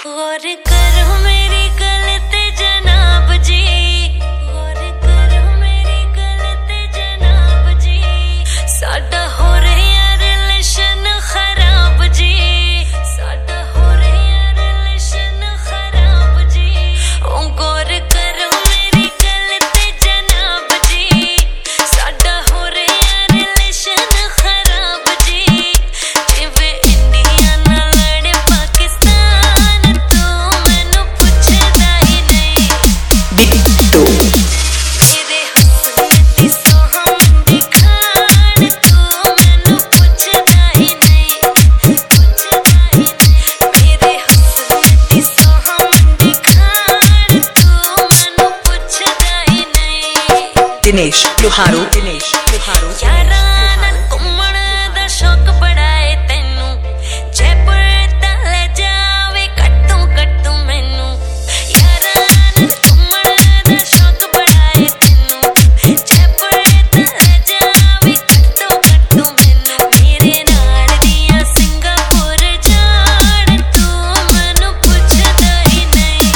गौर करो मेरी गल ते जनाब जी, गौर करो मेरी गल ते जनाब जी, साडा हो रहा रिलेशन खराब जी, साडा हो रहा रिलेशन खराब जी। ओ गौर करो मेरी गल ते जनाब जी, साडा हो रहा रिलेशन खराब जी। जिवें इंडिया नाल लड़े पाकिस्तान तो मैनू पुछदा ही नहीं, बिट्टू तेरे हुस्न दी सोहां मंडी खान तू मैनू पुछदा ही नहीं, पुछदा ही नहीं। मेरे हुस्न दी सोहां मंडी खान तू मैनू पुछदा ही नहीं। दिनेश लोहारू, दिनेश लोहारू। यारां नाल घुम्मण दा शौक बड़ा है तैनू, जयपुर दा ले जावे कट्टू कट्टू मैनू। यारां नाल घुम्मण दा शौक बड़ा है तैनू, जयपुर दा ले जावे कट्टू कट्टू मैनू। मेरे नाल दियां सिंगापुर जाण तू मैनू पुछदा ही नहीं,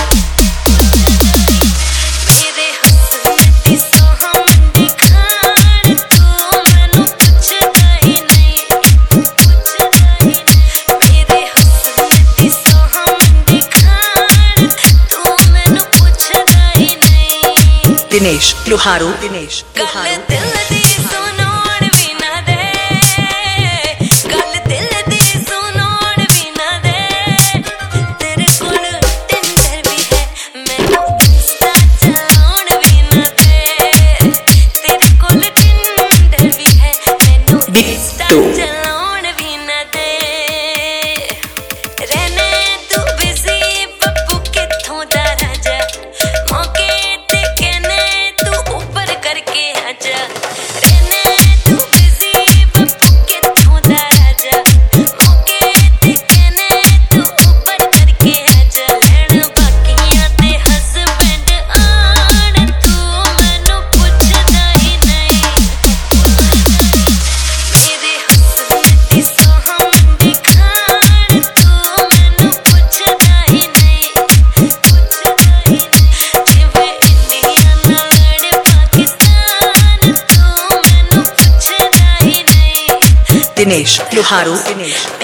तेरे हुस्न दी सोहां मंडी खान तू मैनू पुछदा ही नहीं, पुछदा ही नहीं। मेरे हुस्न दी सोहां मंडी खान तू मैनू पुछदा ही नहीं। दिनेश लोहारू, दिनेश गल लोहारू। दिल दी सुनोण भी ना दे, गल दिल दी सुनोण भी ना दे। तेरे कोल टिंडर भी है, मैनू इंस्टा चलाउण भी ना दे। तेरे कोल टिंडर भी है, मैनू इंस्टा बिट्टू चलाउण भी ना दे। रहने तू बिजी बब्बू कित्थों दा राजा, मौके ते कहने तू ऊपर करके आजा। रहने तू बिजी बब्बू कित्थों दा राजा, मौके ते कहने तू ऊपर करके आजा। लैण बाकियां ते हस्बैंड आण तू मैनू पुछदा ही नहीं, तेरे हुस्न दी सोहां मंडी खान तू मैनू पुछदा ही नहीं, पुछदा ही नहीं। जिवें इंडिया नाल लड़े पाकिस्तान तू मैनू पुछदा ही नहीं। दिनेश लोहारू, दिनेश